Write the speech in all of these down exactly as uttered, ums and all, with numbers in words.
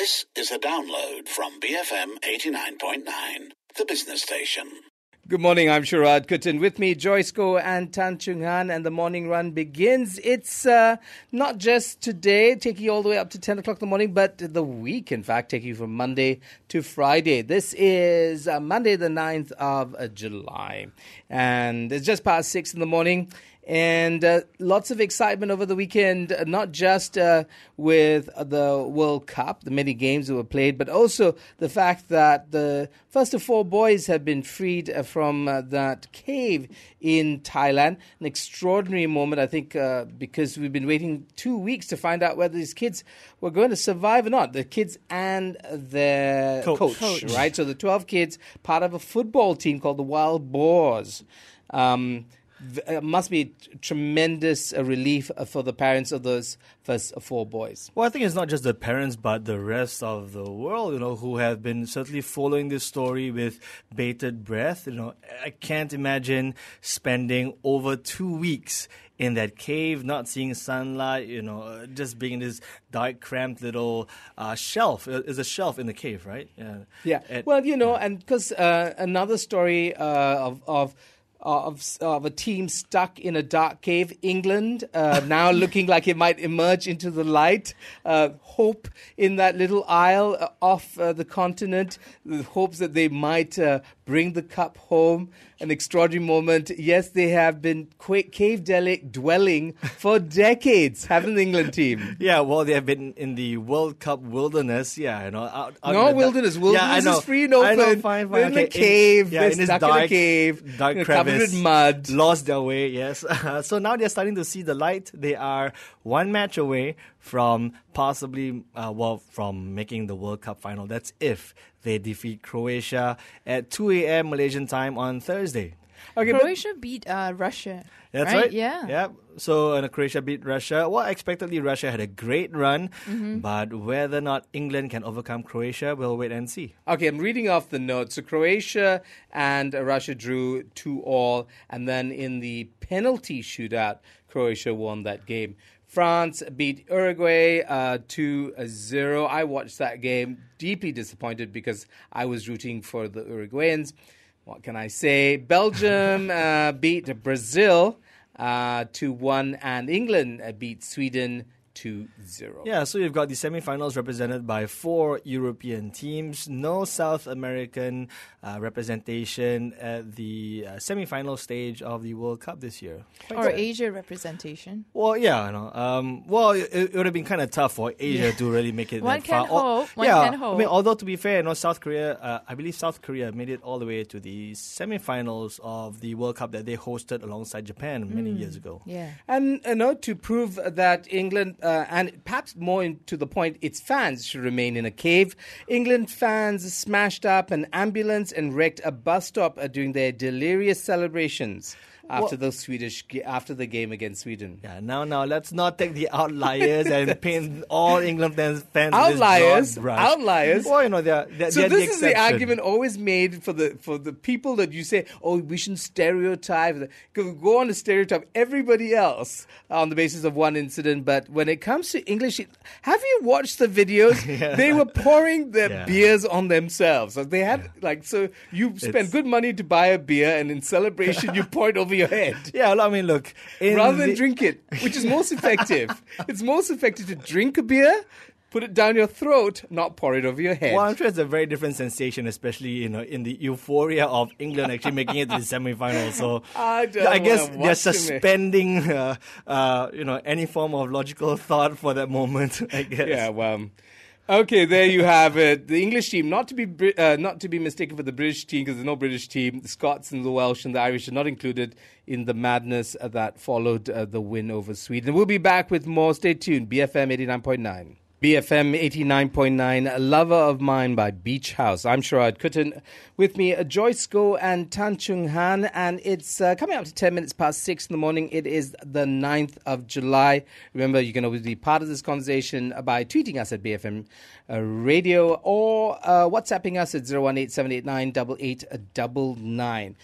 This is a download from B F M eighty-nine point nine, the business station. Good morning, I'm Sharad Kuttan. With me, Joyce Koh and Tan Chung Han, and the morning run begins. It's uh, not just today, taking you all the way up to ten o'clock in the morning, but the week, in fact, taking you from Monday to Friday. This is uh, Monday, the ninth of uh, July, and it's just past six in the morning. And uh, lots of excitement over the weekend, uh, not just uh, with the World Cup, the many games that were played, but also the fact that the first of four boys have been freed uh, from uh, that cave in Thailand. An extraordinary moment, I think, uh, because we've been waiting two weeks to find out whether these kids were going to survive or not. The kids and their coach, coach, coach. right? So the twelve kids, part of a football team called the Wild Boars. Um It must be tremendous uh, relief for the parents of those first four boys. Well, I think it's not just the parents, but the rest of the world, you know, who have been certainly following this story with bated breath. You know, I can't imagine spending over two weeks in that cave, not seeing sunlight, you know, just being in this dark, cramped little uh, shelf. It's a shelf in the cave, right? Yeah. Yeah. At, well, you know, yeah. and because uh, another story uh, of... of Of, of a team stuck in a dark cave, England, uh, now looking like it might emerge into the light. Uh, hope in that little isle uh, off uh, the continent. The hopes that they might uh, bring the cup home. An extraordinary moment. Yes, they have been qu- cave deli- dwelling for decades, haven't the England team? Yeah, well, they have been in the World Cup wilderness. Yeah, you know, out, out no in the wilderness. Wilderness yeah, I know. is free and open. I know, fine, fine. They're in okay. a cave. In, yeah, they're in this stuck dark, in a cave. dark you know, crevice, covered with mud. Lost their way. Yes. So now they're starting to see the light. They are one match away from possibly, uh, well, from making the World Cup final. That's if they defeat Croatia at two a.m. Malaysian time on Thursday. Okay, Croatia but, beat uh, Russia. That's right. right. Yeah. Yeah. So uh, Croatia beat Russia. Well, expectedly, Russia had a great run, mm-hmm. but whether or not England can overcome Croatia, we'll wait and see. Okay, I'm reading off the notes. So Croatia and uh, Russia drew two all, and then in the penalty shootout, Croatia won that game. France beat Uruguay uh, two zero. I watched that game, deeply disappointed because I was rooting for the Uruguayans. What can I say? Belgium uh, beat Brazil uh, two one, and England uh, beat Sweden two zero. Yeah, so you've got the semifinals represented by four European teams. No South American uh, representation at the uh, semifinal stage of the World Cup this year. Quite or sad. Asia representation. Well, yeah, you know, um, well, it, it would have been kind of tough for Asia yeah. to really make it One that can far. hope. One yeah, can hope. I mean, although to be fair, you know, South Korea, uh, I believe South Korea made it all the way to the semifinals of the World Cup that they hosted alongside Japan many mm. years ago. Yeah, and you know, to prove that England. Uh, and perhaps more in, to the point, its fans should remain in a cave. England fans smashed up an ambulance and wrecked a bus stop uh, during their delirious celebrations after well, the Swedish after the game against Sweden. Yeah, now, now let's not take the outliers and paint all England fans. fans outliers, with outliers. Well, you know, they're, they're, so they're this the is the argument always made for the for the people that you say, oh, we shouldn't stereotype. Go on to stereotype everybody else on the basis of one incident. But when it comes to English, have you watched the videos? yeah. They were pouring their yeah. beers on themselves. They had yeah. like so you spend it's, good money to buy a beer, and in celebration you pour it over your head. Yeah, I mean, look. Rather than the... drink it, which is most effective. It's most effective to drink a beer, put it down your throat, not pour it over your head. Well, I'm sure it's a very different sensation, especially you know in the euphoria of England actually making it to the semi-finals. So I, don't I guess they're suspending, uh, uh, you know, any form of logical thought for that moment. I guess. Yeah, well. Okay, there you have it. The English team, not to be uh, not to be mistaken for the British team, because there's no British team. The Scots and the Welsh and the Irish are not included in the madness uh, that followed uh, the win over Sweden. We'll be back with more. Stay tuned. B F M eighty-nine point nine. B F M eighty-nine point nine, Lover of Mine by Beach House. I'm Sharad Kuttan. With me, Joyce Koh and Tan Chung Han. And it's uh, coming up to ten minutes past six in the morning. It is the ninth of July. Remember, you can always be part of this conversation by tweeting us at B F M uh, Radio or uh, WhatsApping us at zero one eight seven eight nine eight eight nine nine.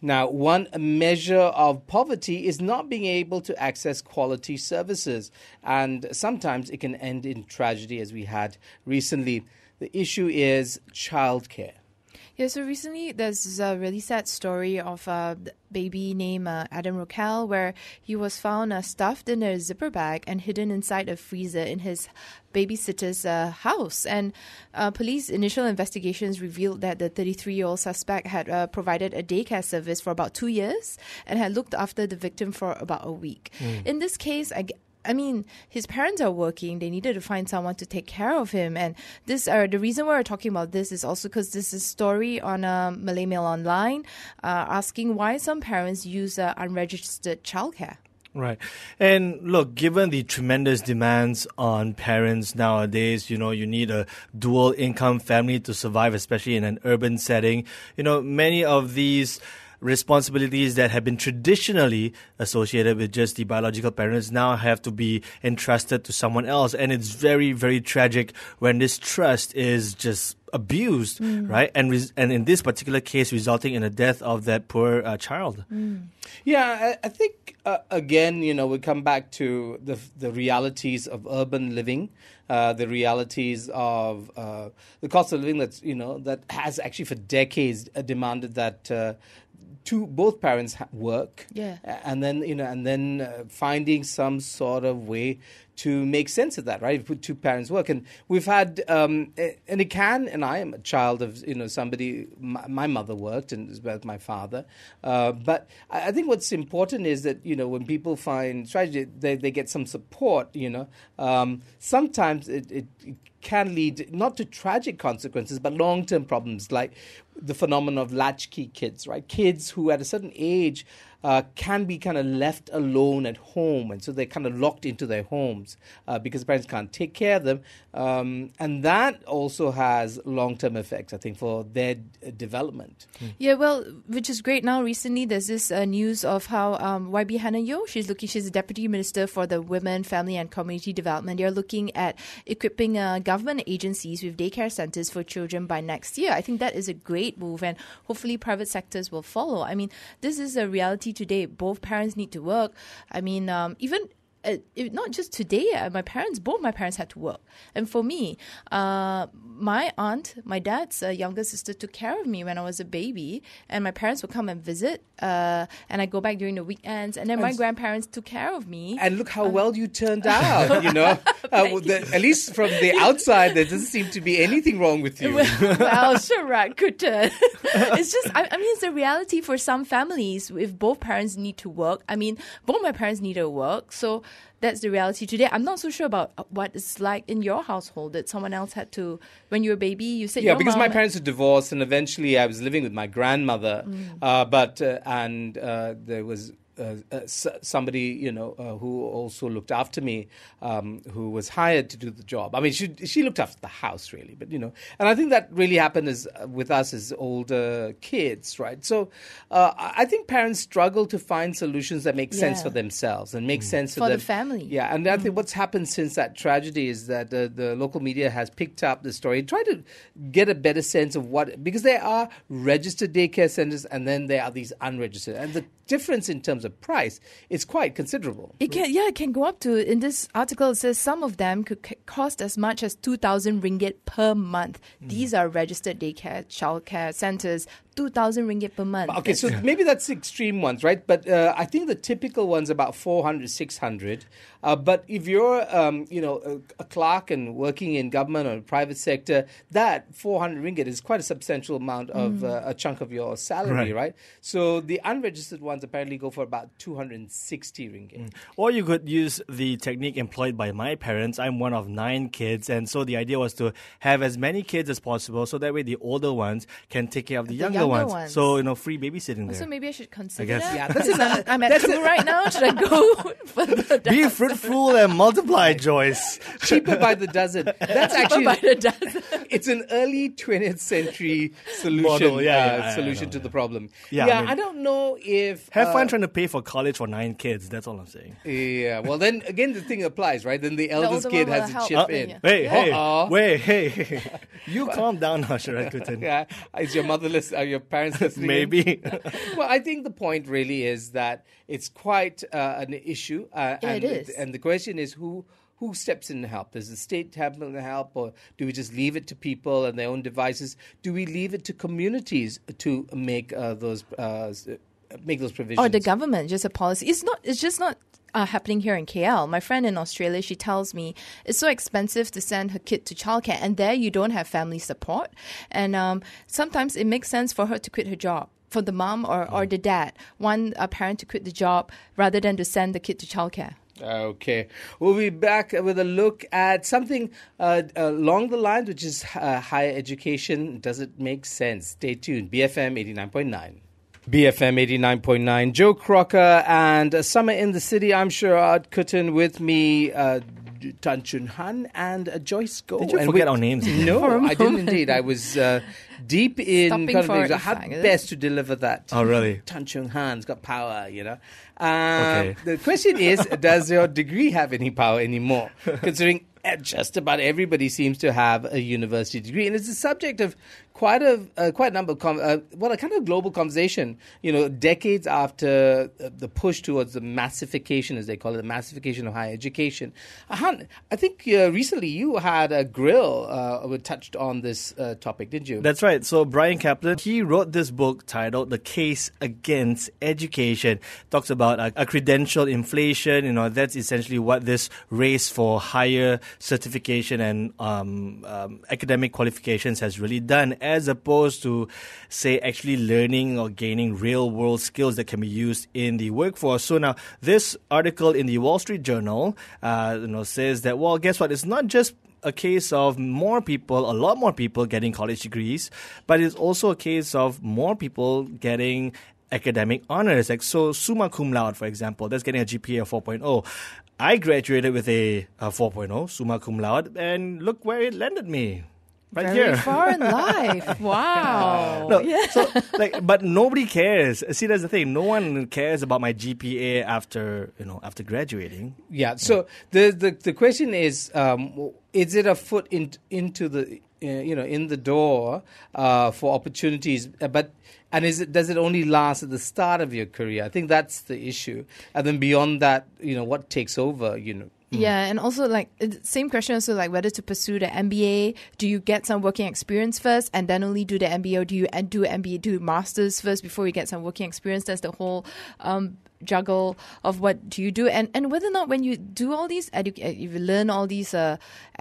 Now, one measure of poverty is not being able to access quality services, and sometimes it can end in tragedy, as we had recently. The issue is childcare. Yeah, so recently there's a really sad story of a baby named uh, Adam Rokel, where he was found uh, stuffed in a zipper bag and hidden inside a freezer in his babysitter's uh, house. And uh, police initial investigations revealed that the thirty-three-year-old suspect had uh, provided a daycare service for about two years and had looked after the victim for about a week. Mm. In this case, I I mean, his parents are working. They needed to find someone to take care of him. And this, uh, the reason why we're talking about this is also because this is a story on uh, Malay Mail Online uh, asking why some parents use uh, unregistered childcare. Right. And look, given the tremendous demands on parents nowadays, you know, you need a dual income family to survive, especially in an urban setting. You know, many of these responsibilities that have been traditionally associated with just the biological parents now have to be entrusted to someone else. And it's very, very tragic when this trust is just abused, mm. right? And res- and in this particular case, resulting in the death of that poor uh, child. Mm. Yeah, I, I think, uh, again, you know, we come back to the the realities of urban living, uh, the realities of uh, the cost of living that's, you know, that has actually for decades uh, demanded that uh, two both parents ha- work, yeah, and then you know, and then uh, finding some sort of way to make sense of that, right? Put two parents work, and we've had, um, and it can, and I am a child of you know somebody. My, my mother worked, and as well as my father. Uh, but I, I think what's important is that you know when people find tragedy, they they get some support. You know, um, sometimes it. it, it can lead not to tragic consequences, but long-term problems like the phenomenon of latchkey kids, right? Kids who at a certain age uh, can be kind of left alone at home, and so they're kind of locked into their homes uh, because parents can't take care of them. Um, and that also has long-term effects, I think, for their d- development. Mm. Yeah, well, which is great. Now, recently, there's this uh, news of how um, Y B Hannah Yeoh, she's looking, she's the Deputy Minister for the Women, Family and Community Development. They're looking at equipping uh, government agencies with daycare centers for children by next year. I think that is a great move, and hopefully private sectors will follow. I mean, this is a reality today. Both parents need to work. I mean, um, even uh, it, not just today, uh, my parents, both my parents had to work. And for me, uh, my aunt, my dad's uh, younger sister took care of me when I was a baby, and my parents would come and visit, uh, and I go back during the weekends, and then my and grandparents took care of me. And look how um, well you turned out, you know. uh, the, at least from the outside, there doesn't seem to be anything wrong with you. Well, well sure, right, good. It's just, I, I mean, it's a reality for some families if both parents need to work. I mean, both my parents need to work, so that's the reality today. I'm not so sure about what it's like in your household that someone else had to, when you were a baby, you said yeah, your because mom my parents were divorced, and eventually I was living with my grandmother, mm. uh, but uh, and uh, there was Uh, uh, somebody, you know, uh, who also looked after me, um, who was hired to do the job. I mean, she she looked after the house, really. But, you know, and I think that really happened as, uh, with us as older kids, right? So uh, I think parents struggle to find solutions that make yeah. sense for themselves and make mm. sense for, for them. the family. Yeah, and I think what's happened since that tragedy is that the, the local media has picked up the story, tried to get a better sense of what, because there are registered daycare centers and then there are these unregistered. And the difference in terms of price is quite considerable. It can, yeah, it can go up to, in this article, it says some of them could c- cost as much as two thousand ringgit per month. Mm. These are registered daycare, childcare centers, two thousand ringgit per month. Okay, so maybe that's extreme ones, right? But uh, I think the typical one's about four hundred, six hundred. Uh, but if you're, um, you know, a, a clerk and working in government or private sector, that four hundred ringgit is quite a substantial amount of mm. uh, a chunk of your salary, right. right? So the unregistered ones apparently go for about two hundred sixty ringgit. Mm. Or you could use the technique employed by my parents. I'm one of nine kids, and so the idea was to have as many kids as possible, so that way the older ones can take care of the, the younger, younger ones. ones. So, you know, free babysitting there. So maybe I should consider I guess. that. Yeah, that's a, I'm at two right now. Should I go for the Be fruitful and multiply, Joyce. Cheaper by the dozen. That's Cheaper actually by the dozen. It's an early twentieth century solution Model, yeah, uh, yeah, solution know, to yeah. the problem. Yeah, yeah I, mean, I don't know if have uh, fun trying to pay for college for nine kids. That's all I'm saying. Yeah, well then again the thing applies, right? Then the eldest older kid one has will to help. chip Uh, in. Yeah. Hey, hey, Uh-oh. wait, hey, you calm down now, Sharat Kutan. Yeah, is your mother list, are your parents listening. Maybe. Well, I think the point really is that it's quite uh, an issue. Uh, Yeah, and, it is. And the question is who who steps in to help? Does the state have to help, or do we just leave it to people and their own devices? Do we leave it to communities to make uh, those uh, s- make those provisions? Or the government, just a policy. It's not. It's just not uh, happening here in K L. My friend in Australia, she tells me it's so expensive to send her kid to childcare, and there you don't have family support. And um, sometimes it makes sense for her to quit her job. For the mom or, or the dad, one a parent to quit the job rather than to send the kid to childcare. Okay. We'll be back with a look at something uh, along the lines, which is uh, higher education. Does it make sense? Stay tuned. B F M eighty-nine point nine. B F M eighty-nine point nine. Joe Crocker and uh, Summer in the City. I'm Sharad Kuttan. With me, uh, Tan Chun Han and uh, Joyce Go. Did you and forget we- our names? No, I didn't indeed. I was uh, deep in Stopping for conversation. a How fag, is it? best to deliver that. Oh, really? Tan Chung Han's got power, you know. Um, Okay. The question is, does your degree have any power anymore? Considering uh, just about everybody seems to have a university degree, and it's the subject of quite a uh, quite a number of com- uh, well, a kind of global conversation. You know, decades after uh, the push towards the massification, as they call it, the massification of higher education. Uh, Han, I think uh, recently you had a grill uh, which touched on this uh, topic, didn't you? That's right. So Brian Kaplan, he wrote this book titled "The Case Against Education." Talks about a, a credential inflation. You know, that's essentially what this race for higher certification and um, um, academic qualifications has really done, as opposed to, say, actually learning or gaining real-world skills that can be used in the workforce. So now, this article in the Wall Street Journal, uh, you know, says that, well, guess what? It's not just a case of more people, a lot more people getting college degrees, but it's also a case of more people getting academic honors. Like, so summa cum laude, for example, that's getting a G P A of four point oh. I graduated with a, a four point oh, summa cum laude, and look where it landed me. Right Very here. far in life. Wow. No, so like, but nobody cares. See, that's the thing. No one cares about my G P A after you know after graduating. Yeah. So the the the question is, um, is it a foot in, into the uh, you know in the door uh, for opportunities? Uh, But and is it does it only last at the start of your career? I think that's the issue. And then beyond that, you know, what takes over? You know. Yeah, and also like it- same question also like whether to pursue the M B A. Do you get some working experience first and then only do the M B A, or do you and do M B A, do masters first before you get some working experience? That's the whole um, juggle of what do you do, and and whether or not when you do all these edu- if you learn all these uh,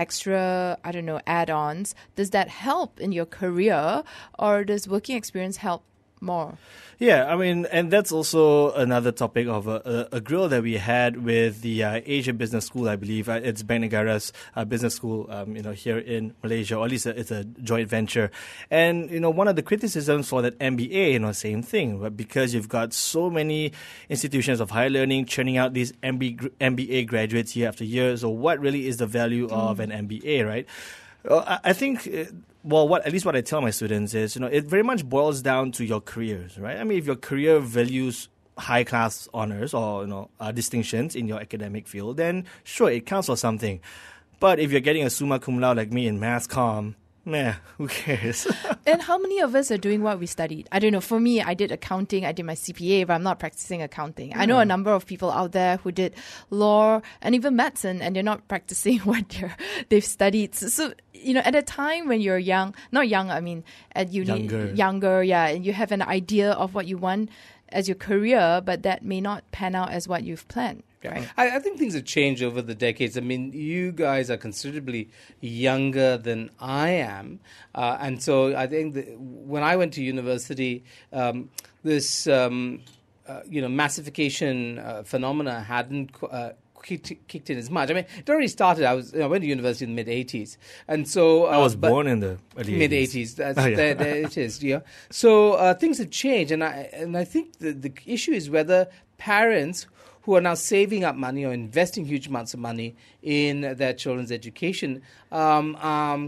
extra I don't know add-ons, does that help in your career, or does working experience help more? Yeah, I mean, and that's also another topic of a, a, a grill that we had with the uh, Asia Business School, I believe. Uh, it's Bank Negara's uh, business school, um, you know, here in Malaysia, or at least it's a joint venture. And, you know, one of the criticisms for that M B A, you know, same thing, but because you've got so many institutions of higher learning churning out these M B A graduates year after year, so what really is the value mm. of an M B A, right? Uh, I think, uh, well, what at least what I tell my students is, you know, it very much boils down to your careers, right? I mean, if your career values high class honors or, you know, uh, distinctions in your academic field, then sure, it counts for something. But if you're getting a summa cum laude like me in mass comm, meh, who cares? And how many of us are doing what we studied? I don't know. For me, I did accounting, I did my C P A, but I'm not practicing accounting. Yeah. I know a number of people out there who did law and even medicine, and they're not practicing what they're, they've studied. So, so, you know, at a time when you're young, not young, I mean, at uni, younger, younger yeah, and you have an idea of what you want as your career, but that may not pan out as what you've planned. Yeah. Right. I, I think things have changed over the decades. I mean, you guys are considerably younger than I am. Uh, and so I think that when I went to university, um, this, um, uh, you know, massification uh, phenomena hadn't uh, kicked, kicked in as much. I mean, it already started. I was you know, I went to university in the mid-eighties. And so... Uh, I was born in the early mid-eighties. That's, oh, yeah. there, there it is. Yeah. So uh, things have changed. And I, and I think the, the issue is whether parents who are now saving up money or investing huge amounts of money in their children's education, um, um,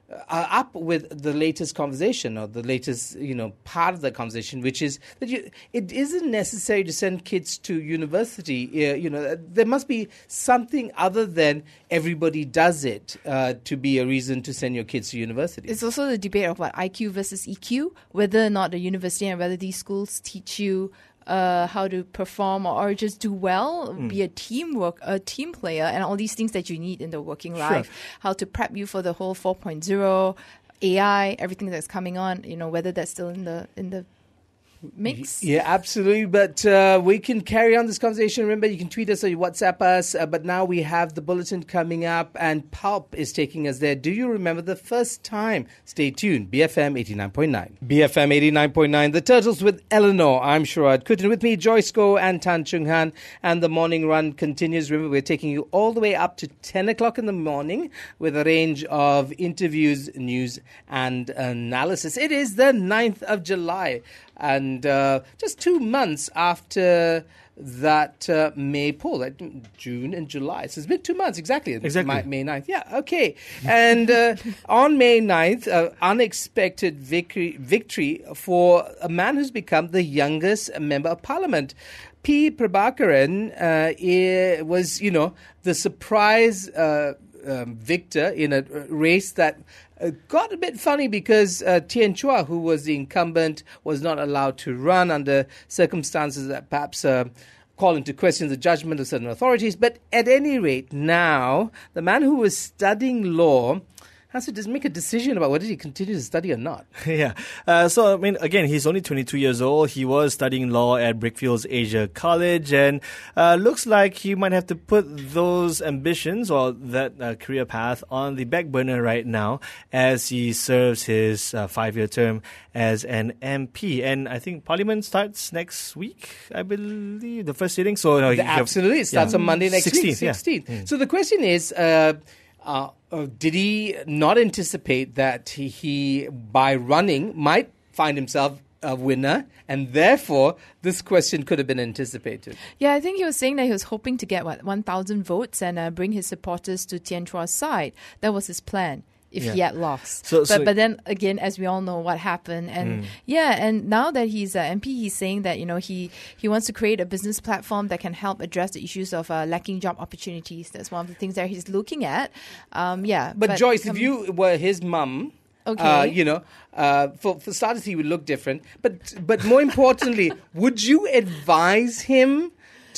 are up with the latest conversation or the latest, you know, part of the conversation, which is that you, it isn't necessary to send kids to university. Uh, you know, there must be something other than everybody does it uh, to be a reason to send your kids to university. It's also the debate of what I Q versus E Q, whether or not the university and whether these schools teach you Uh, how to perform or, or just do well, mm. be a teamwork, a team player, and all these things that you need in the working Sure. life. How to prep you for the whole four point oh, A I, everything that's coming on. You know, whether that's still in the in the mix. Yeah, absolutely. But uh, we can carry on this conversation. Remember, you can tweet us or you WhatsApp us. Uh, but now we have the bulletin coming up, and Pulp is taking us there. Do you remember the first time? Stay tuned. B F M eighty-nine point nine. B F M eighty-nine point nine. The Turtles with Eleanor. I'm Sharad Kutin. With me, Joyce Go and Tan Chung Han. And the morning run continues. Remember, we're taking you all the way up to ten o'clock in the morning with a range of interviews, news, and analysis. It is the ninth of July. And uh, just two months after that uh, May poll, like June and July. So it's been two months, exactly. Exactly. May, May ninth. Yeah, okay. And uh, on May ninth, uh, unexpected victory, victory for a man who's become the youngest member of parliament. P. Prabhakaran uh, was, you know, the surprise uh, um, victor in a race that Uh, got a bit funny because uh, Tien Chua, who was the incumbent, was not allowed to run under circumstances that perhaps uh, call into question the judgment of certain authorities. But at any rate, now the man who was studying law has to just make a decision about whether he continue to study or not. Yeah. Uh, so, I mean, again, he's only twenty-two years old. He was studying law at Brickfields Asia College, and uh, looks like he might have to put those ambitions or that uh, career path on the back burner right now as he serves his uh, five-year term as an M P. And I think Parliament starts next week, I believe, the first sitting. So, no, The, absolutely. It starts yeah. on Monday next sixteenth, week, yeah. sixteenth. Mm. So the question is, uh, uh, uh, did he not anticipate that he, he, by running, might find himself a winner, and therefore this question could have been anticipated? Yeah, I think he was saying that he was hoping to get, what, one thousand votes and uh, bring his supporters to Tien Chua's side. That was his plan. If Yeah. he had lost. So- but so- but then again, as we all know what happened. And yeah, and now that he's an M P, he's saying that, you know, he, he wants to create a business platform that can help address the issues of uh, lacking job opportunities. That's one of the things that he's looking at. Um, yeah. But, Joyce, com- if you were his mum, Okay. uh, you know, uh, for, for starters, he would look different. But but more importantly, would you advise him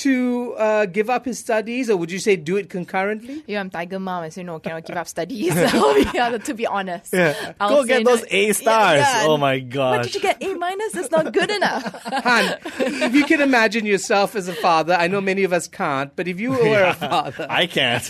to uh, give up his studies, or would you say do it concurrently? Yeah, I'm Tiger Mom. I say no, cannot give up studies. yeah, to be honest, Yeah. I'll Go say get no. those A stars. Yeah, yeah. Oh my What gosh. did you get? A minus? That's not good enough. Han, if you can imagine yourself as a father, I know many of us can't, but if you were a father, I can't.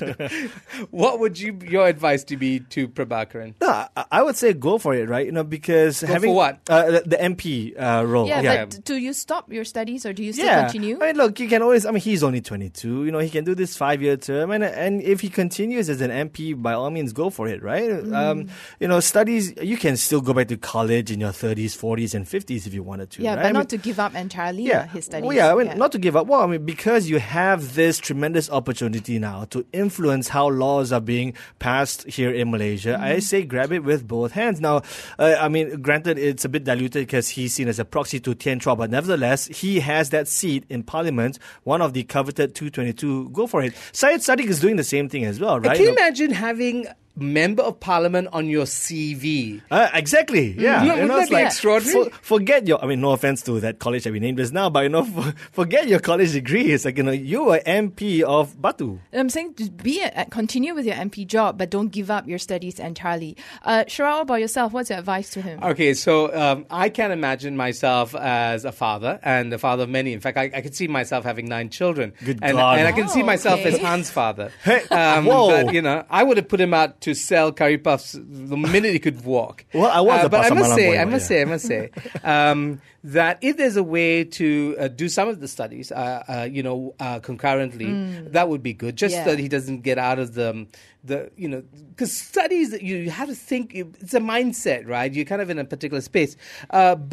what would you your advice to be to Prabhakaran? No, I- I would say go for it, right? You know, because Go having for what? Uh, the, the M P uh, role. Yeah, Yeah. but do you stop your studies or do you still Yeah. continue? I mean, look, you can always. I mean, he's only twenty-two. You know, he can do this five-year term, and and if he continues as an M P, by all means, go for it, right? Mm. Um, you know, studies. You can still go back to college in your thirties, forties, and fifties if you wanted to. Yeah, right? but I not mean, to give up entirely yeah, uh, his studies. Well, yeah, I mean, not to give up. Well, I mean, because you have this tremendous opportunity now to influence how laws are being passed here in Malaysia. Mm-hmm. I say grab it with both hands. Now, uh, I mean, granted, it's a bit diluted because he's seen as a proxy to Tien Chua, but nevertheless, he has that seat in Parliament, one of the coveted two twenty-two. Go for it. Syed Sadiq is doing the same thing as well, right? Can you imagine having Member of Parliament on your C V? Uh, exactly, yeah. Wouldn't You know, that it's be like, extraordinary? for- forget your, I mean, no offense to that college that we named this now, but you know, for, forget your college degree. It's like, you know, you were M P of Batu. I'm saying to be a, continue with your M P job, but don't give up your studies entirely. Uh, Shara, what about yourself? What's your advice to him? Okay, so um, I can imagine myself as a father and the father of many. In fact, I, I could see myself having nine children. Good and, God. And I can see Oh, myself okay. as Han's father. Hey, um, whoa. But, you know, I would have put him out to sell curry puffs the minute he could walk. Well, I was Uh, a But I Pasar must Malam say, boy, I but must yeah. say, I must say, um, that if there's a way to uh, do some of the studies, uh, uh, you know, uh, concurrently, that would be good. Just Yeah. so that he doesn't get out of the, the you know, because studies, you, you have to think, it's a mindset, right? You're kind of in a particular space. Uh, but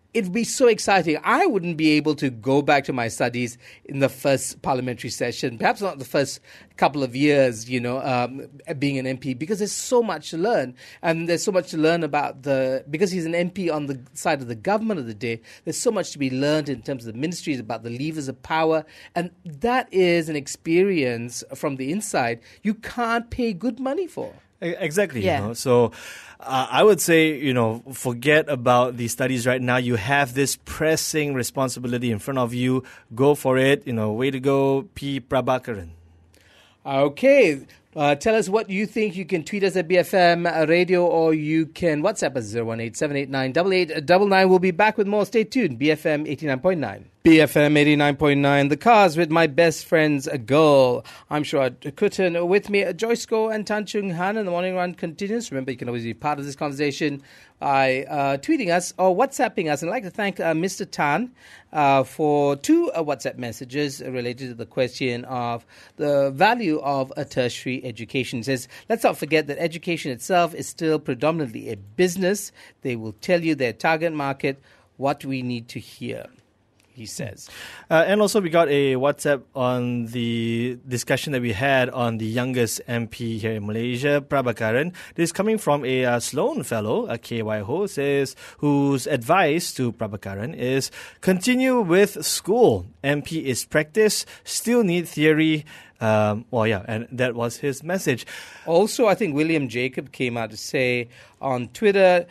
it'd be so exciting. I wouldn't be able to go back to my studies in the first parliamentary session, perhaps not the first couple of years, you know, um, being an M P, because there's so much to learn. And there's so much to learn about the, because he's an M P on the side of the government of the day, there's so much to be learned in terms of the ministries, about the levers of power. And that is an experience from the inside you can't pay good money for. Exactly. Yeah. You know? So uh, I would say, you know, forget about the studies right now. You have this pressing responsibility in front of you. Go for it. You know, way to go, P. Prabhakaran. Okay. Uh, tell us what you think. You can tweet us at B F M Radio, or you can WhatsApp us zero one eight seven eight nine eight eight nine nine. We'll be back with more. Stay tuned. B F M eighty-nine point nine. B F M eighty-nine point nine. The Cars with my best friends, a girl. I'm Sharad Kutan. With me, Joyce Goh and Tan Chung Han. And the morning run continues. Remember, you can always be part of this conversation by uh, tweeting us or WhatsApping us. And I'd like to thank uh, Mister Tan uh, for two uh, WhatsApp messages related to the question of the value of a tertiary education. He says, let's not forget that education itself is still predominantly a business. They will tell you their target market, what we need to hear, he says. Uh, and also we got a WhatsApp on the discussion that we had on the youngest M P here in Malaysia, Prabhakaran. This is coming from a uh, Sloan fellow, a K Y Ho, says, whose advice to Prabhakaran is continue with school. M P is practice, still need theory. Um, well, yeah, and that was his message. Also, I think William Jacob came out to say on Twitter,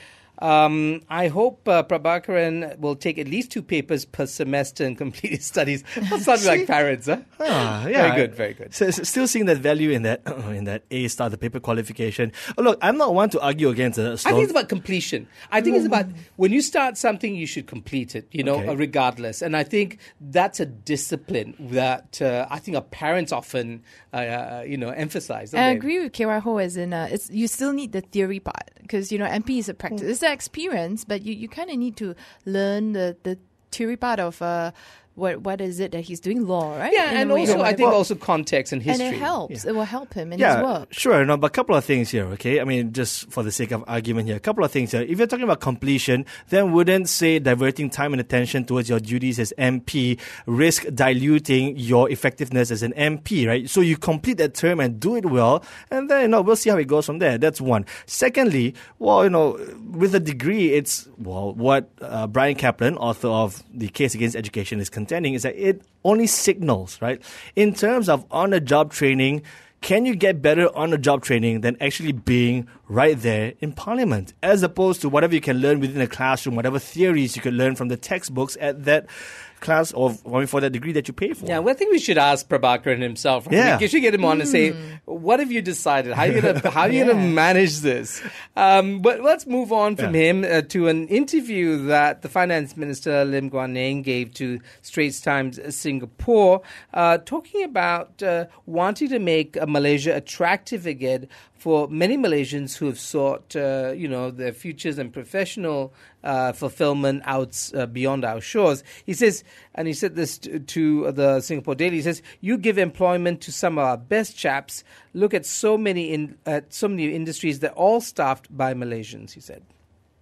Um, I hope uh, Prabhakaran will take at least two papers per semester and complete his studies. That sounds like parents, huh? Ah, yeah. Very good, very good. So, so still seeing that value in that in that A star, the paper qualification. Oh, look, I'm not one to argue against a Sloan. I think it's about completion. I think it's about when you start something, you should complete it, you know, Okay. uh, regardless. And I think that's a discipline that uh, I think our parents often, uh, you know, emphasize. don't I they? agree with K Y Ho as in uh, it's you still need the theory part because you know M P is a practice, it's an experience, but you, you kind of need to learn the, the theory part of uh, what what is it that he's doing law, right? Yeah, In a and way, also or I think whatever. also context and history. and it helps. It will help him in yeah, his work. sure. No, but a couple of things here, okay? I mean, just for the sake of argument here, a couple of things here. If you're talking about completion, then wouldn't, say, diverting time and attention towards your duties as M P risk diluting your effectiveness as an M P, right? So you complete that term and do it well, and then, you know, we'll see how it goes from there. That's one. Secondly, well, you know, with a degree, it's, well, what uh, Brian Kaplan, author of The Case Against Education, is contending is that it only signals, right? In terms of on-the-job training, can you get better on-the-job training than actually being right there in Parliament, as opposed to whatever you can learn within a classroom, whatever theories you could learn from the textbooks at that class or I mean, for that degree that you pay for? Yeah, well, I think we should ask Prabhakaran himself. Right? Yeah. We should get him on and say, what have you decided? How are you gonna how are you gonna manage this? Um, but let's move on from Yeah. him uh, to an interview that the Finance Minister Lim Guan Eng gave to Straits Times Singapore, uh, talking about uh, wanting to make uh, Malaysia attractive again for many Malaysians who have sought, uh, you know, their futures and professional uh, fulfillment out uh, beyond our shores. He says, and he said this to, to the Singapore Daily. He says, "You give employment to some of our best chaps. Look at so many in at so many industries that are all staffed by Malaysians." He said.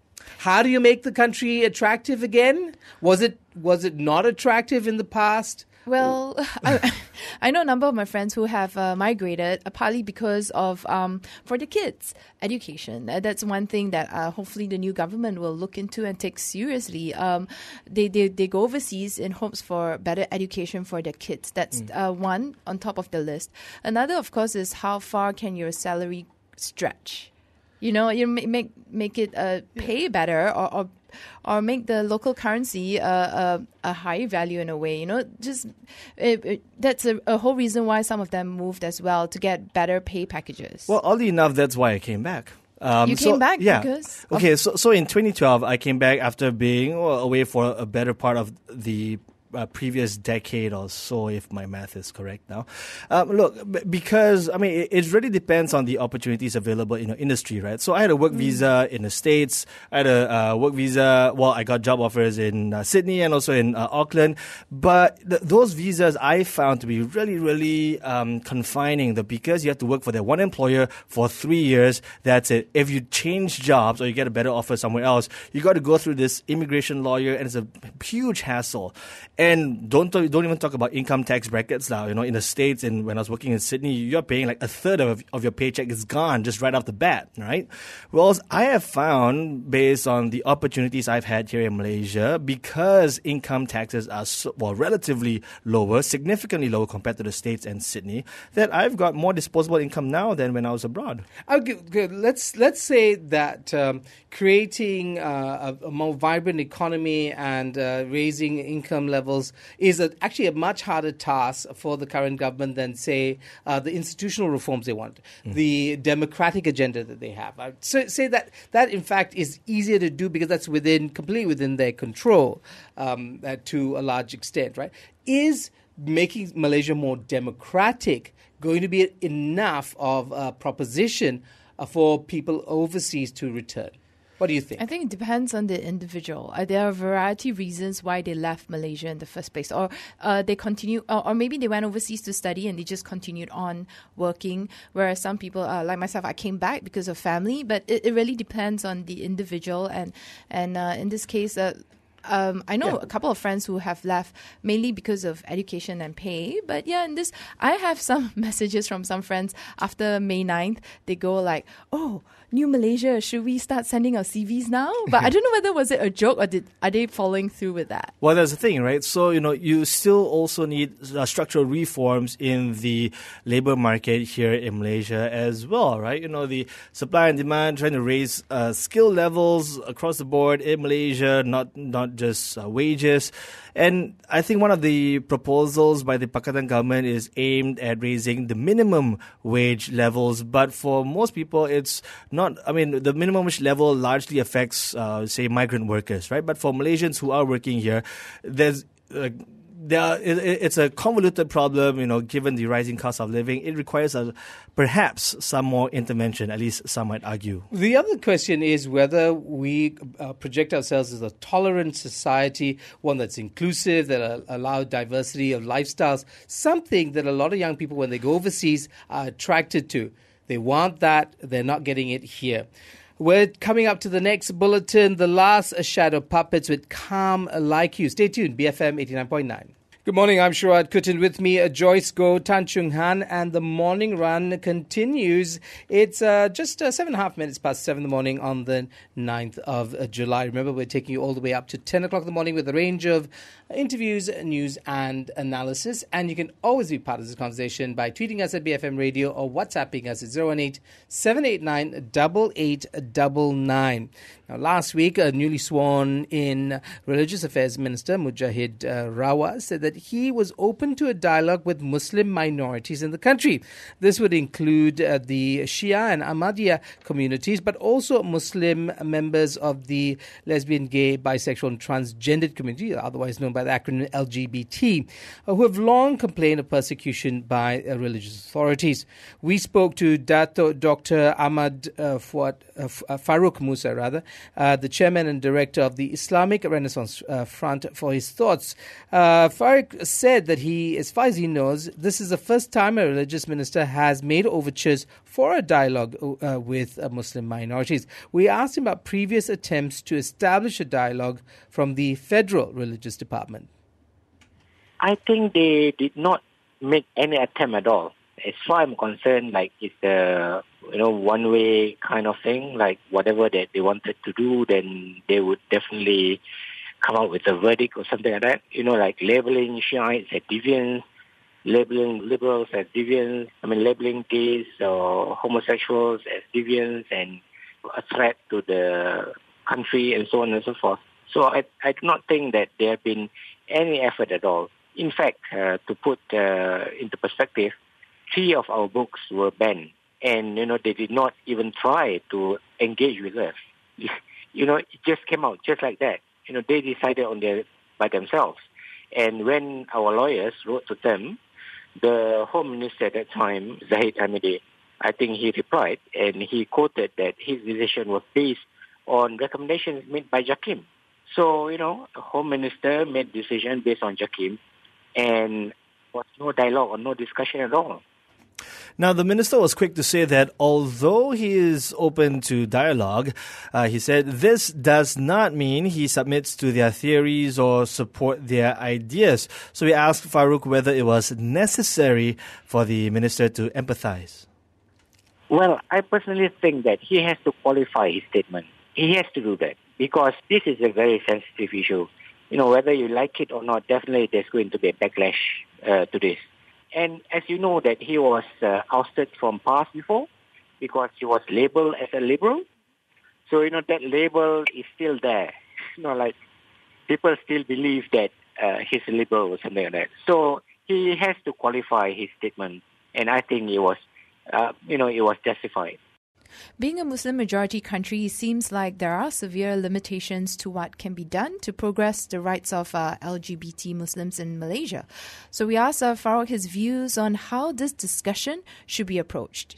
How do you make the country attractive again? Was it was it not attractive in the past? Well, I, I know a number of my friends who have uh, migrated, uh, partly because of, um, for the kids, education. Uh, that's one thing that uh, hopefully the new government will look into and take seriously. Um, they, they, they go overseas in hopes for better education for their kids. That's mm. uh, one on top of the list. Another, of course, is how far can your salary stretch? You know, you make make, make it uh, pay better or, or or make the local currency uh, uh, a high value in a way. You know, just it, it, that's a, a whole reason why some of them moved as well, to get better pay packages. Well, oddly enough, that's why I came back. Um, you so, came back yeah. because okay. So, so in twenty twelve, I came back after being well, away for a better part of the uh, previous decade or so, if my math is correct now. Um, look, b- because, I mean, it, it really depends on the opportunities available in the industry, right? So I had a work mm. visa in the States. I had a uh, work visa, well, I got job offers in uh, Sydney and also in uh, Auckland. But th- those visas I found to be really, really um, confining. The, because you have to work for that one employer for three years, that's it. If you change jobs or you get a better offer somewhere else, you got to go through this immigration lawyer, and it's a huge hassle. And don't don't even talk about income tax brackets now. You know, in the States, and when I was working in Sydney, you're paying like a third of, of your paycheck is gone just right off the bat, right? Whereas I have found, based on the opportunities I've had here in Malaysia, because income taxes are so, well, relatively lower, significantly lower compared to the States and Sydney, that I've got more disposable income now than when I was abroad. Okay, let's let's say that um, creating uh, a, a more vibrant economy and uh, raising income levels is a, actually a much harder task for the current government than, say, uh, the institutional reforms they want, mm. the democratic agenda that they have. I would say, say that that in fact is easier to do because that's within completely within their control um, uh, to a large extent, right? Is making Malaysia more democratic going to be enough of a proposition uh, for people overseas to return? What do you think? I think it depends on the individual. Uh, there are a variety of reasons why they left Malaysia in the first place. Or uh, they continue, or, or maybe they went overseas to study and they just continued on working. Whereas some people, uh, like myself, I came back because of family. But it, it really depends on the individual. And, and uh, in this case, uh, Um, I know yeah. a couple of friends who have left mainly because of education and pay. But yeah, in this, I have some messages from some friends after May ninth. They go like, oh, New Malaysia, should we start sending our C Vs now? But I don't know whether was it a joke or did are they following through with that? Well, that's the thing, right? So, you know, you still also need uh, structural reforms in the labor market here in Malaysia as well, right? You know, the supply and demand, trying to raise uh, skill levels across the board in Malaysia, not not just uh, wages. And I think one of the proposals by the Pakatan government is aimed at raising the minimum wage levels. But for most people, it's not, I mean, the minimum wage level largely affects, uh, say, migrant workers, right? But for Malaysians who are working here, there's... Uh, There are, it, it's a convoluted problem, you know, given the rising cost of living. It requires a, perhaps some more intervention, at least some might argue. The other question is whether we uh, project ourselves as a tolerant society, one that's inclusive, that uh, allow diversity of lifestyles, something that a lot of young people, when they go overseas, are attracted to. They want that. They're not getting it here. We're coming up to the next bulletin, the last Shadow Puppets with Calm Like You. Stay tuned, B F M eighty-nine point nine. Good morning, I'm Sharad Kutin. With me, uh, Joyce Goh, Tan Chung Han, and the morning run continues. It's uh, just uh, seven and a half minutes past seven in the morning on the ninth of uh, July. Remember, we're taking you all the way up to ten o'clock in the morning with a range of interviews, news, and analysis. And you can always be part of this conversation by tweeting us at B F M Radio or WhatsApping us at zero one eight, seven eight nine, eight eight nine nine. Now, last week, a newly sworn-in Religious Affairs Minister, Mujahid uh, Rawat, said that he was open to a dialogue with Muslim minorities in the country. This would include uh, the Shia and Ahmadiyya communities, but also Muslim members of the lesbian, gay, bisexual, and transgendered community, otherwise known by the acronym L G B T, uh, who have long complained of persecution by uh, religious authorities. We spoke to Dato Doctor Ahmad uh, Fuad, uh, F- uh, Farouk Musa, rather, uh, the chairman and director of the Islamic Renaissance uh, Front, for his thoughts. Uh, Farouk said that he, as far as he knows, this is the first time a religious minister has made overtures for a dialogue uh, with uh, Muslim minorities. We asked him about previous attempts to establish a dialogue from the Federal Religious Department. I think they did not make any attempt at all. As far as I'm concerned, like it's a you know one way kind of thing. Like whatever that they wanted to do, then they would definitely come out with a verdict or something like that. You know, like labeling Shiites as deviants, labeling liberals as deviants. I mean, labeling gays or homosexuals as deviants and a threat to the country and so on and so forth. So I I do not think that there have been any effort at all. In fact, uh, to put uh, into perspective, three of our books were banned, and you know they did not even try to engage with us. You know, it just came out just like that. You know, they decided on their by themselves, And when our lawyers wrote to them, the Home Minister at that time, Zahid Hamidi, I think he replied, and he quoted that his decision was based on recommendations made by JAKIM. So, you know, the Home Minister made decision based on JAKIM, and there was no dialogue or no discussion at all. Now, the minister was quick to say that although he is open to dialogue, uh, he said this does not mean he submits to their theories or support their ideas. So we asked Farouk whether it was necessary for the minister to empathize. Well, I personally think that he has to qualify his statement. He has to do that because this is a very sensitive issue. You know, whether you like it or not, definitely there's going to be a backlash uh, to this. And as you know that he was uh, ousted from PAS before because he was labeled as a liberal. So, you know, that label is still there. You know, like people still believe that uh, he's a liberal or something like that. So he has to qualify his statement. And I think it was, uh, you know, it was justified. Being a Muslim-majority country, it seems like there are severe limitations to what can be done to progress the rights of uh, L G B T Muslims in Malaysia. So we asked uh, Farouk his views on how this discussion should be approached.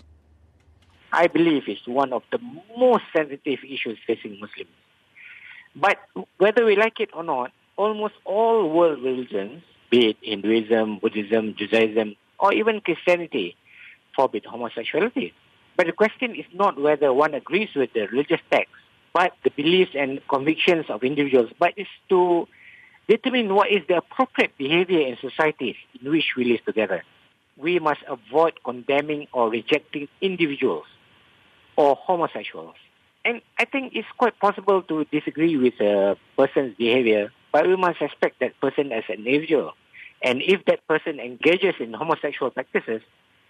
I believe it's one of the most sensitive issues facing Muslims. But whether we like it or not, almost all world religions, be it Hinduism, Buddhism, Judaism, or even Christianity, forbid homosexuality. But the question is not whether one agrees with the religious text, but the beliefs and convictions of individuals, but it's to determine what is the appropriate behavior in societies in which we live together. We must avoid condemning or rejecting individuals or homosexuals. And I think it's quite possible to disagree with a person's behavior, but we must respect that person as an individual. And if that person engages in homosexual practices,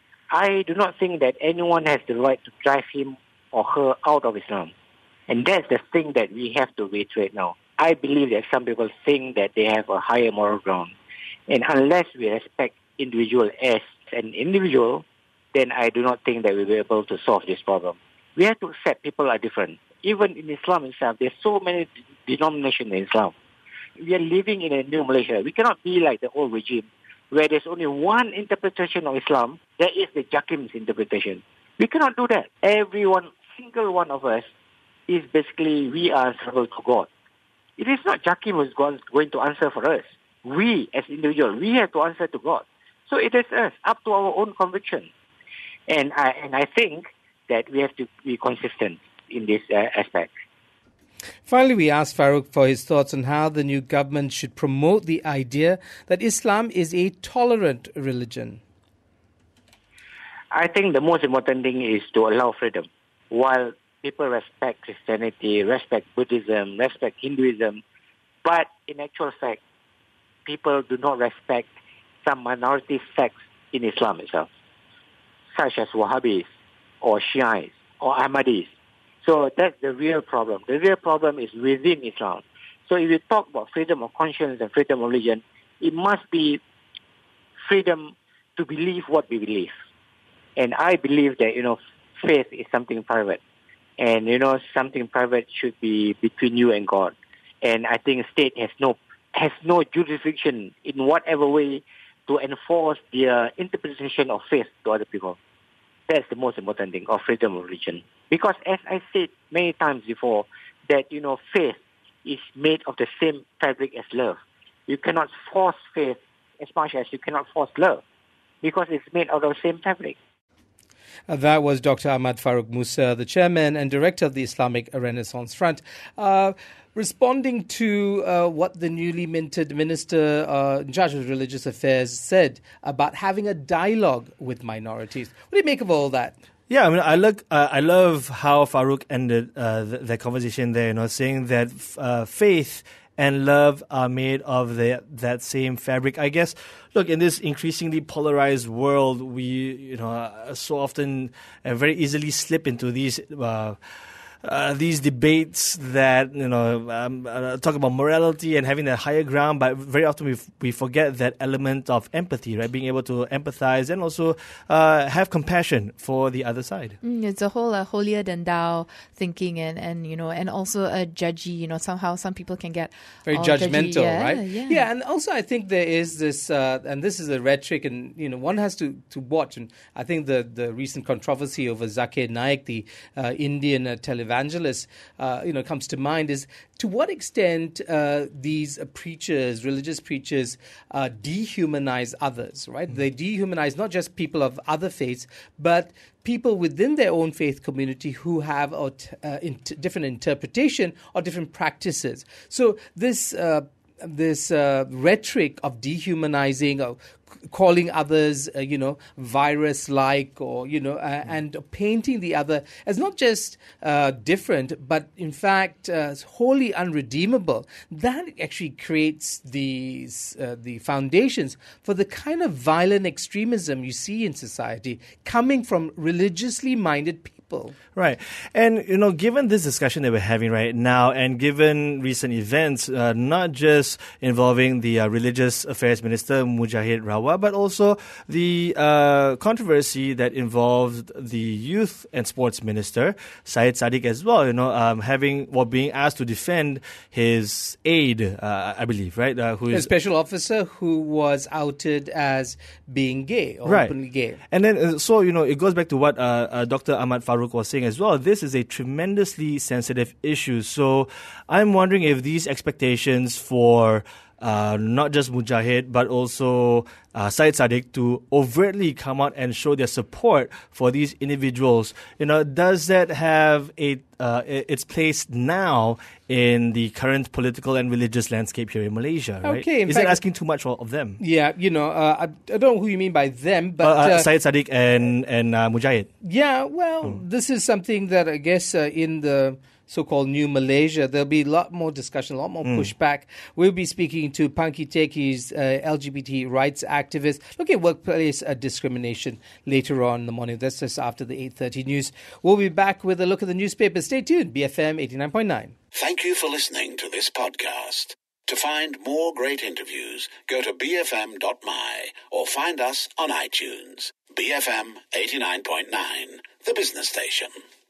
I do not think that anyone has the right to drive him or her out of Islam. And that's the thing that we have to reiterate now. I believe that some people think that they have a higher moral ground. And unless we respect individual as an individual, then I do not think that we'll be able to solve this problem. We have to accept people are different. Even in Islam itself, there's so many denominations in Islam. We are living in a new Malaysia. We cannot be like the old regime, where there's only one interpretation of Islam, that is the JAKIM's interpretation. We cannot do that. Everyone, single one of us, is basically, we are answerable to God. It is not JAKIM who is going to answer for us. We, as individuals, we have to answer to God. So it is us, up to our own conviction. And I, and I think that we have to be consistent in this uh, aspect. Finally, we asked Farouk for his thoughts on how the new government should promote the idea that Islam is a tolerant religion. I think the most important thing is to allow freedom. While people respect Christianity, respect Buddhism, respect Hinduism, but in actual fact, people do not respect some minority sects in Islam itself, such as Wahhabis or Shiites or Ahmadis. So that's the real problem. The real problem is within Islam. So if you talk about freedom of conscience and freedom of religion, it must be freedom to believe what we believe. And I believe that, you know, faith is something private. And, you know, something private should be between you and God. And I think state has no has no jurisdiction in whatever way to enforce their interpretation of faith to other people. That's the most important thing, of freedom of religion. Because as I said many times before, that, you know, faith is made of the same fabric as love. You cannot force faith as much as you cannot force love, because it's made out of the same fabric. Uh, that was Doctor Ahmad Farouk Musa, the chairman and director of the Islamic Renaissance Front, uh, responding to uh, what the newly minted minister uh, in charge of religious affairs said about having a dialogue with minorities. What do you make of all that? Yeah, I mean, I look, uh, I love how Farouk ended uh, the, the conversation there, you know, saying that uh, faith and love are made of the, that same fabric. I guess, look, in this increasingly polarized world, we, you know, so often and very easily slip into these uh, uh, these debates that, you know, um, uh, talk about morality and having that higher ground, but very often we, f- we forget that element of empathy, right? Being able to empathize and also uh, have compassion for the other side. Mm, it's a whole uh, holier than thou thinking, and, and you know, and also a judgy. You know, somehow some people can get Very all judgmental, judgy. Yeah, right? Yeah. yeah, and also I think there is this, uh, and this is a rhetoric, and you know, one has to, to watch. And I think the, the recent controversy over Zakir Naik, the uh, Indian uh, televangelist, uh, you know, comes to mind. Is to what extent uh, these uh, preachers, religious preachers, uh, dehumanize others, right? Mm. They dehumanize not just people of other faiths, but people within their own faith community who have a t- uh, in- different interpretation or different practices. So this uh, this uh, rhetoric of dehumanizing, of calling others, uh, you know, virus-like, or, you know, uh, and painting the other as not just uh, different, but in fact uh, wholly unredeemable, that actually creates these, uh, the foundations for the kind of violent extremism you see in society coming from religiously minded people. Right. And, you know, given this discussion that we're having right now, and given recent events, uh, not just involving the uh, Religious Affairs Minister, Mujahid Rawat, but also the uh, controversy that involved the Youth and Sports Minister, Syed Saddiq, as well, you know, um, having, or well, being asked to defend his aide, uh, I believe, right? Uh, who is a special officer who was outed as being gay, or right. openly gay. And then, uh, so, you know, it goes back to what uh, uh, Doctor Ahmad Farouk was saying as well. This is a tremendously sensitive issue. So I'm wondering if these expectations for uh, not just Mujahid, but also uh, Syed Saddiq to overtly come out and show their support for these individuals, you know, does that have a uh, its place now in the current political and religious landscape here in Malaysia, right? Okay, in is fact, that asking too much of them? Yeah, you know, uh, I, I don't know who you mean by them, but... Uh, uh, uh, Syed Saddiq and, and uh, Mujahid. Yeah, well, mm. this is something that I guess uh, in the so-called New Malaysia, there'll be a lot more discussion, a lot more mm. pushback. We'll be speaking to Punky Teki's uh, L G B T rights activist, looking at workplace uh, discrimination later on in the morning. That's just after the eight thirty news. We'll be back with a look at the newspaper. Stay tuned, B F M eighty-nine point nine. Thank you for listening to this podcast. To find more great interviews, go to b f m dot m y or find us on iTunes. B F M eighty-nine point nine, the business station.